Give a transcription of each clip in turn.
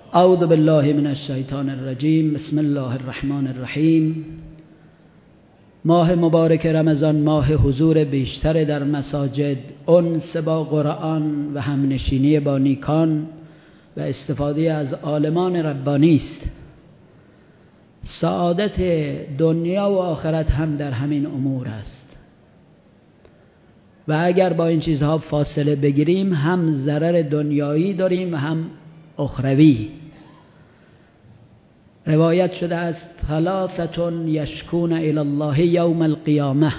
اعوذ بالله من الشیطان الرجیم. بسم الله الرحمن الرحیم. ماه مبارک رمضان ماه حضور بیشتر در مساجد، انس با قرآن و همنشینی با نیکان و استفاده از عالمان ربانی است. سعادت دنیا و آخرت هم در همین امور است و اگر با این چیزها فاصله بگیریم هم ضرر دنیایی داریم و هم اخروی. روایت شده است ثلاثة یشکون الی الله یوم القیامه: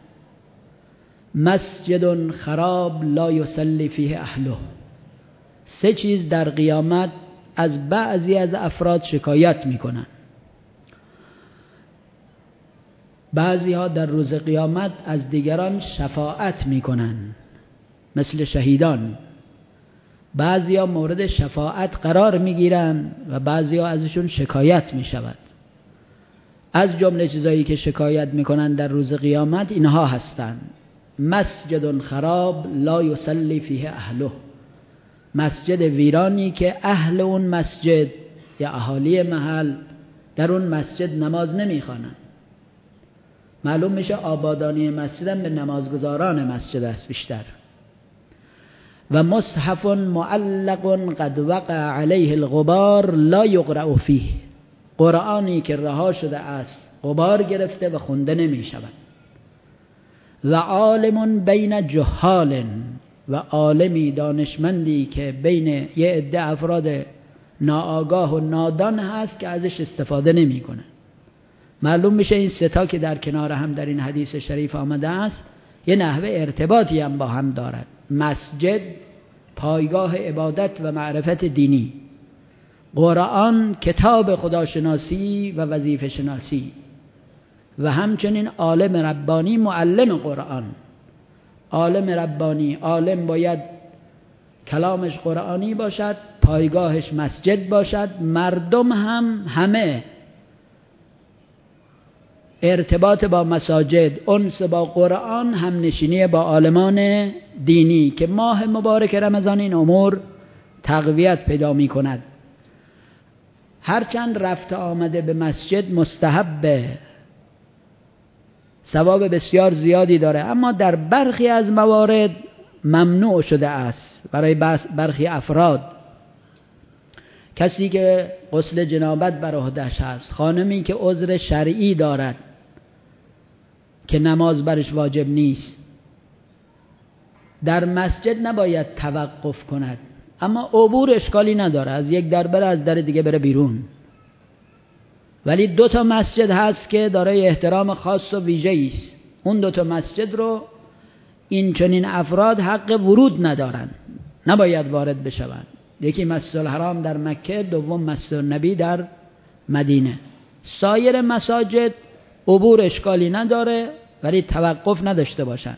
مسجد خراب لا یصلی فیه اهله. سه چیز در قیامت از بعضی از افراد شکایت میکنن. بعضی ها در روز قیامت از دیگران شفاعت میکنن مثل شهیدان، بعضی ها مورد شفاعت قرار میگیرن و بعضی ها ازشون شکایت میشود. از جمله چیزایی که شکایت میکنن در روز قیامت اینها هستند: مسجد خراب لا یصلی فیه اهله. مسجد ویرانی که اهل اون مسجد یا اهالی محل در اون مسجد نماز نمیخوانند. معلوم میشه آبادانی مسجد هم به نمازگزاران مسجد است بیشتر. و مصحف معلق قد وقع علیه الغبار لا یقرأ فیه. قرآنی که رها شده است، غبار گرفته و خونده نمی شود. و عالم بین جهال. و عالمی دانشمندی که بین یه عده افراد ناآگاه و نادان هست که ازش استفاده نمی کنه. معلوم میشه این سه تا که در کنار هم در این حدیث شریف آمده است یه نحوه ارتباطی هم با هم دارد. مسجد پایگاه عبادت و معرفت دینی، قرآن کتاب خداشناسی و وظیفه شناسی، و همچنین عالم ربانی معلم قرآن. عالم ربانی، عالم باید کلامش قرآنی باشد، پایگاهش مسجد باشد. مردم هم همه ارتباط با مساجد، انس با قرآن، هم نشینی با عالمان دینی که ماه مبارک رمضان این امور تقویت پیدا می کند. هرچند رفت آمده به مسجد مستحبه، ثواب بسیار زیادی داره، اما در برخی از موارد ممنوع شده است برای برخی افراد. کسی که غسل جنابت بر عهده‌اش هست، خانمی که عذر شرعی دارد که نماز برش واجب نیست، در مسجد نباید توقف کند، اما عبور اشکالی نداره، از یک در بره از در دیگه بره بیرون. ولی 2 تا مسجد هست که دارای احترام خاص و ویژه‌ای است. اون 2 تا مسجد رو این چنین افراد حق ورود ندارن، نباید وارد بشوند. یکی مسجد الحرام در مکه، دوم مسجد النبی در مدینه. سایر مساجد عبور اشکالی نداره ولی توقف نداشته باشند.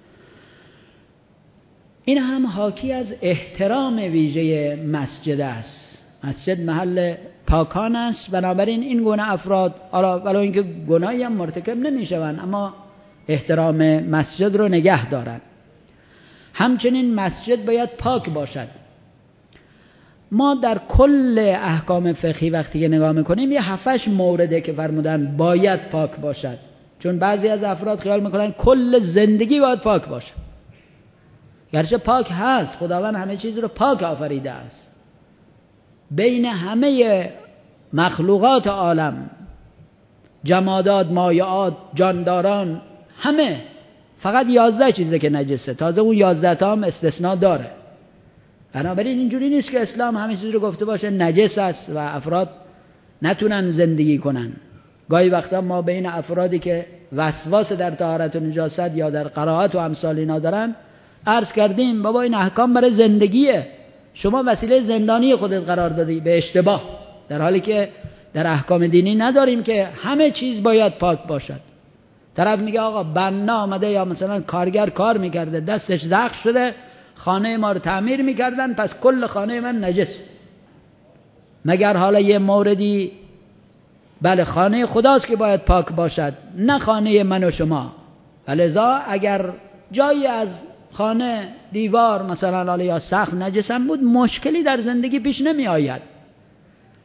این هم حاکی از احترام ویژه مسجد است. مسجد محل پاکان است، بنابراین این گونه افراد ولو اینکه گناهی هم مرتکب نمیشوند اما احترام مسجد رو نگه دارند. همچنین مسجد باید پاک باشد. ما در کل احکام فقهی وقتی که نگاه میکنیم یه 7-8 مورده که فرمودن باید پاک باشد، چون بعضی از افراد خیال میکنن کل زندگی باید پاک باشد. گرچه پاک هست، خداوند همه چیز رو پاک آفریده است. بین همه مخلوقات عالم، جمادات، مایعات، جانداران، همه فقط 11 چیزه که نجسه، تازه اون 11 تا هم استثناء داره. بنابراین اینجوری نیست که اسلام همه چیز رو گفته باشه نجس است و افراد نتونن زندگی کنن. گاهی وقتا ما بین افرادی که وسواس در طهارت و نجاست یا در قرائت و امثال اینا دارن عرض کردیم بابا این احکام برای زندگیه، شما وسیله زندانی خودت قرار دادی به اشتباه، در حالی که در احکام دینی نداریم که همه چیز باید پاک باشد. طرف میگه آقا بنا آمده یا مثلا کارگر کار میکرده دستش زخم شده خانه ما رو تعمیر میکردن پس کل خانه من نجس. مگر حالا یه موردی بله خانه خداست که باید پاک باشد، نه خانه من و شما. ولذا اگر جایی از خانه دیوار مثلا یا سقف نجس هم بود مشکلی در زندگی پیش نمی آید.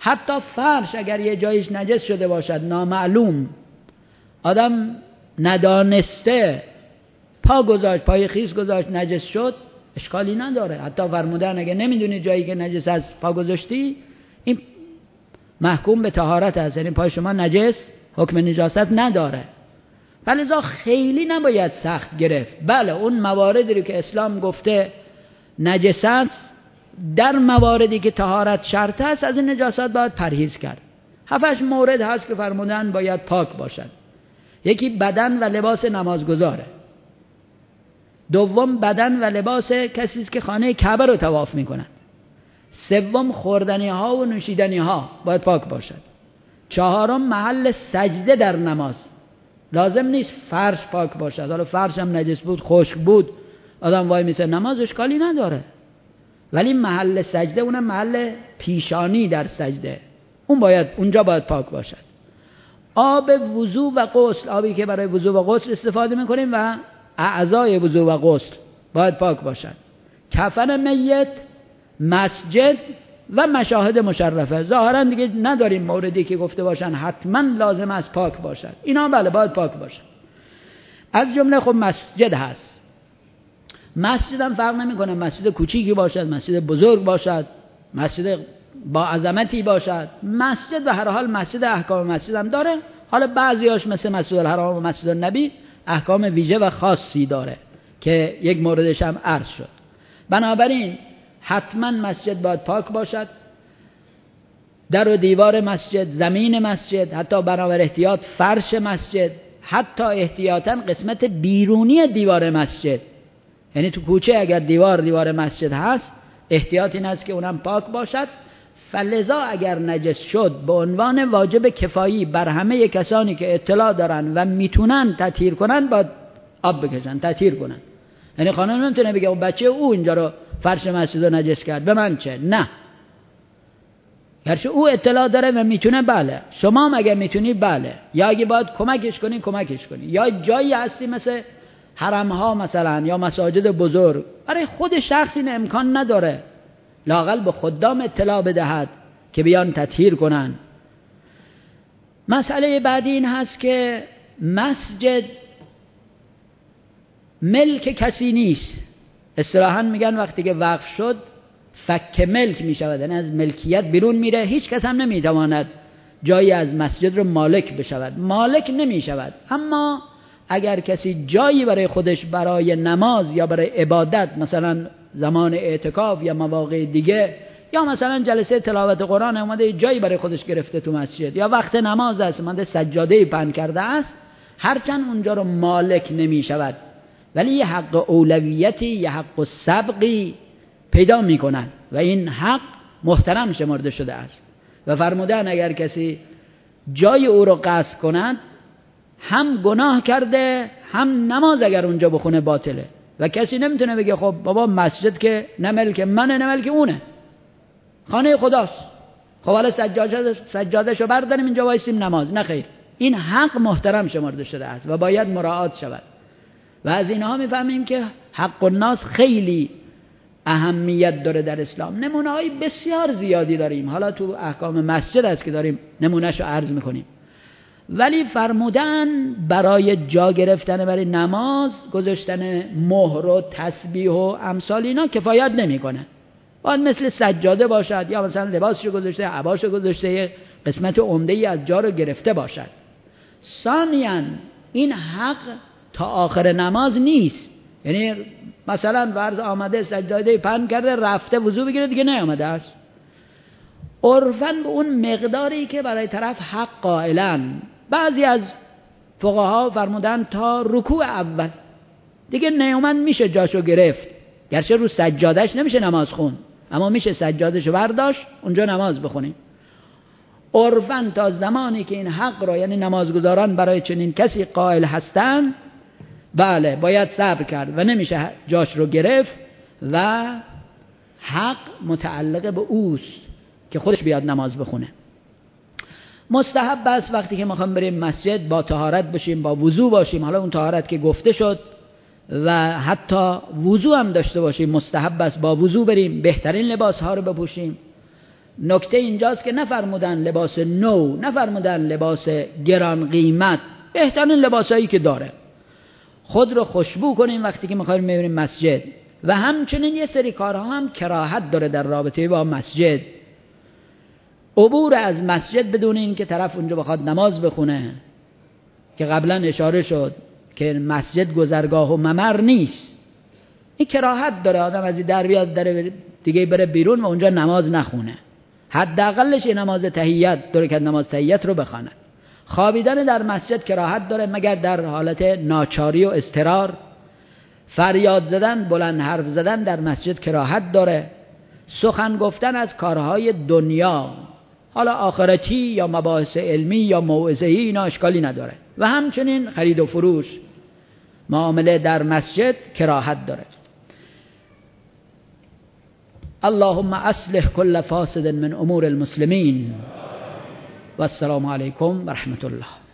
حتی فرش اگر یه جایش نجس شده باشد نامعلوم، آدم ندانسته پا گذاشت، پای خیس گذاشت، نجس شد، اشکالی نداره. حتی فرمودن اگه نمیدونی جایی که نجس از پا گذاشتی، این محکوم به طهارت است، یعنی پای شما نجس حکم نجاست نداره. ولذا خیلی نباید سخت گرفت. بله اون مواردی رو که اسلام گفته نجس است، در مواردی که طهارت شرط است از این نجاست باید پرهیز کرد. 7-8 مورد هست که فرمودن باید پاک باشد. یکی بدن و لباس نمازگزاره. دوم بدن و لباس کسی است که خانه کعبه رو طواف میکنن. سوم خوردنی ها و نوشیدنی ها باید پاک باشد. چهارم محل سجده در نماز. لازم نیست فرش پاک باشد. حالا فرش هم نجس بود، خشک بود، آدم وای میسه نماز، اشکالی نداره. ولی محل سجده، اونم محل پیشانی در سجده، اونجا باید پاک باشد. آب وضو و غسل، آبی که برای وضو و غسل استفاده میکنیم و اعضای وضو و غسل باید پاک باشد. کفن میت، مسجد و مشاهد مشرفه. ظاهرا دیگه نداریم موردی که گفته باشن حتما لازم است پاک باشد. اینا بله باید پاک باشد. از جمله خب مسجد هست. مسجد هم فرق نمیکنه مسجد کوچیکی باشد، مسجد بزرگ باشد، مسجد با عظمتی باشد. مسجد به هر حال مسجد احکام مسجد هم داره. حالا بعضیاش مثل مسجد الحرام و مسجد النبی احکام ویژه و خاصی داره که یک موردش هم عرض شد. بنابراین حتما مسجد باید پاک باشد. در و دیوار مسجد، زمین مسجد، حتی بنابر احتیاط فرش مسجد، حتی احتیاطاً قسمت بیرونی دیوار مسجد، یعنی تو کوچه اگر دیوار مسجد هست احتیاط این است که اونم پاک باشد. فلذا اگر نجس شد به عنوان واجب کفایی بر همه کسانی که اطلاع دارن و میتونن تطهیر کنن باید آب بکشن، تطهیر کنن. یعنی خانم نمیتونه بگه بچه او اینجا رو فرش مسجد رو نجس کرد به من چه؟ نه، گرچه او اطلاع داره و میتونه بله، شما هم اگر میتونی بله، یا اگه باید کمکش کنی، یا جایی هستی مثل حرم ها مثلا یا مساجد بزرگ، برای خود شخص این امکان نداره، لااقل به خدام اطلاع بدهد که بیان تطهیر کنن. مسئله بعدی این هست که مسجد ملک کسی نیست. اصطلاحاً میگن وقتی که وقف شد فک ملک میشود، یعنی از ملکیت بیرون میره، هیچ کس هم نمیتواند جایی از مسجد رو مالک بشود، مالک نمیشود. اما اگر کسی جایی برای خودش برای نماز یا برای عبادت، مثلا زمان اعتکاف یا مواقع دیگه، یا مثلا جلسه تلاوت قرآن اومده جایی برای خودش گرفته تو مسجد، یا وقت نماز است اومده سجاده پهن کرده است، هرچند اونجا رو مالک نمیشود ولی یه حق اولویتی، یه حق سبقی پیدا میکنن و این حق محترم شمرده شده است. و فرمودن اگر کسی جای او رو غصب کند هم گناه کرده هم نماز اگر اونجا بخونه باطله. و کسی نمیتونه بگه خب بابا مسجد که نه ملک منه نه ملک اونه، خانه خداست، خب حالا سجادهشو برداریم اینجا وایسیم نماز. نه خیر، این حق محترم شمرده شده است و باید مراعات شود. و از اینها میفهمیم که حق الناس خیلی اهمیت داره در اسلام. نمونه های بسیار زیادی داریم، حالا تو احکام مسجد است که داریم نمونهشو عرض میکنیم. ولی فرمودن برای جا گرفتن برای نماز گذاشتن مهر و تسبیح و امثال اینا کفایت نمیکنه، باید مثل سجاده باشد یا مثلا لباسشو گذاشته، عباشو گذاشته، یه قسمت عمده‌ای از جا رو گرفته باشد. ثانیاً این حق تا آخر نماز نیست، یعنی مثلا فرض آمده سجاده پهن کرده رفته وضو بگیره دیگه نیامده است، عرفاً به اون مقداری که برای طرف حق قائلن. بعضی از فقها فرمودن تا رکوع اول دیگه نیامد میشه جاشو گرفت، گرچه رو سجادهش نمیشه نماز خون اما میشه سجادهشو برداشت اونجا نماز بخونیم. عرفاً تا زمانی که این حق را، یعنی نمازگزاران برای چنین کسی قائل هستن، بله باید صبر کرد و نمیشه جاش رو گرفت و حق متعلق به اوست که خودش بیاد نماز بخونه. مستحب است وقتی که میخوام بریم مسجد با طهارت باشیم، با وضو باشیم. حالا اون طهارت که گفته شد و حتی وضو هم داشته باشیم، مستحب است با وضو بریم، بهترین لباس ها رو بپوشیم نکته اینجاست که نفرمودن لباس نو، نفرمودن لباس گران قیمت، بهترین لباسایی که داره. خود رو خوشبو کنیم وقتی که می‌خوایم بریم مسجد. و همچنین یه سری کارها هم کراهت داره در رابطه با مسجد. عبور از مسجد بدون این که طرف اونجا بخواد نماز بخونه، که قبلا اشاره شد که مسجد گذرگاه و ممر نیست، این کراهت داره. آدم از این در بیاد در دیگه بره بیرون و اونجا نماز نخونه. حداقلش یه نماز تحیت داره که نماز تحیت رو بخونه. خوابیدن در مسجد کراهت داره مگر در حالت ناچاری و اضطرار. فریاد زدن، بلند حرف زدن در مسجد کراهت داره. سخن گفتن از کارهای دنیا، حالا آخرتی یا مباحث علمی یا موعظه‌ای، اینا اشکالی نداره. و همچنین خرید و فروش، معامله در مسجد کراهت داره. اللهم اصلح كل فاسد من امور المسلمین و السلام علیکم و رحمت الله.